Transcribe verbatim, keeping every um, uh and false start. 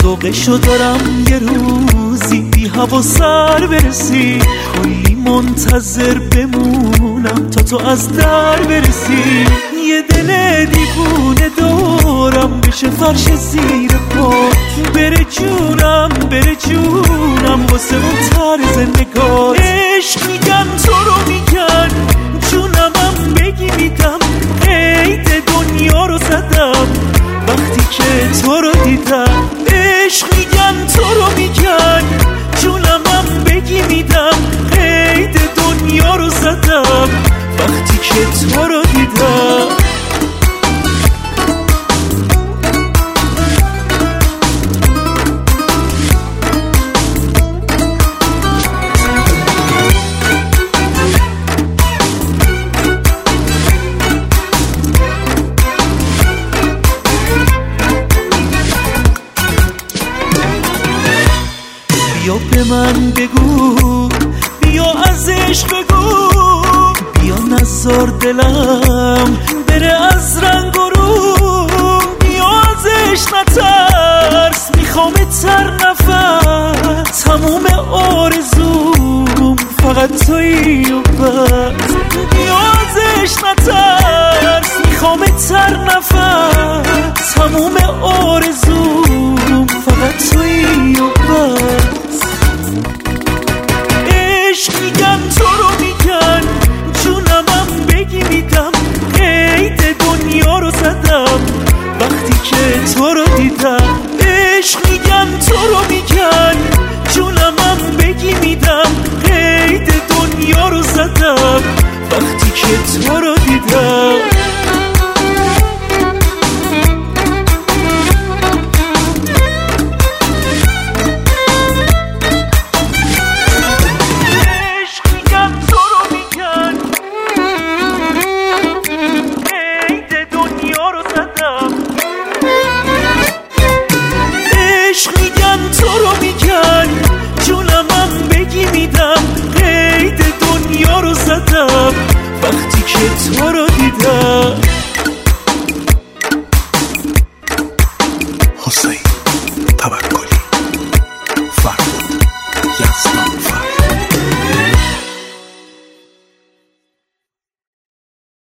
شوقشو دارم یه روزی بی هوا سر برسی، کلی منتظر بمونم تا تو از در برسی. یه دل دیوونه دورم بشه فرش زیر پا، بره جونم بره جونم واسه اون طرز نگاه. عشق میگن تو رو میگن جونمم بگی میدم، قید دنیا رو زدم وقتی که تو رو دیدم. عشق میگن تو رو میگن جونمم بگی میدم، قید دنیا رو زدم وقتی که تو رو دیدم. بیا به من بگو، بیا از عشق بگو، بیا نذار دلم بره از رنگ و رو، بیا از عشق نترس میخوامت هر نفس، تموم آرزوم فقط تویی و بس. بیا از عشق نترس میخوامت هر نفس، تموم آرزوم فقط تویی و بس. عشق میگن تو رو میگن جونمم بگی میدم، قید دنیا رو زدم وقتی که تو رو دیدم. عشق میگن تو رو میگن جونمم بگی میدم، قید دنیا رو زدم وقتی که تو رو دیدم. عشق میگن تو رو میگن جونمم بگی میدم، قید دنیا رو زدم وقتی که تو رو دیدم. حسین